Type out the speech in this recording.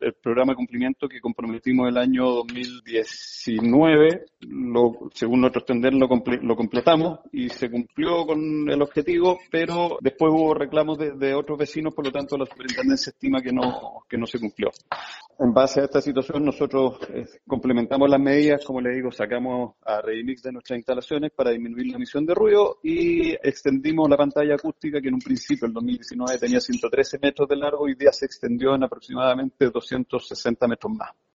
el programa de cumplimiento que comprometimos el año 2019, según nuestro entender, lo completamos y se cumplió con el objetivo, pero después hubo reclamos de otros vecinos, por lo tanto la superintendencia estima que no se cumplió. En base a esta situación, nosotros complementamos las medidas, como les digo, sacamos a Redimix de nuestras instalaciones para disminuir la emisión de ruido y extendimos la pantalla acústica, que en un principio, en 2019, tenía 113 metros de largo, y hoy día se extendió en aproximadamente 260 metros más.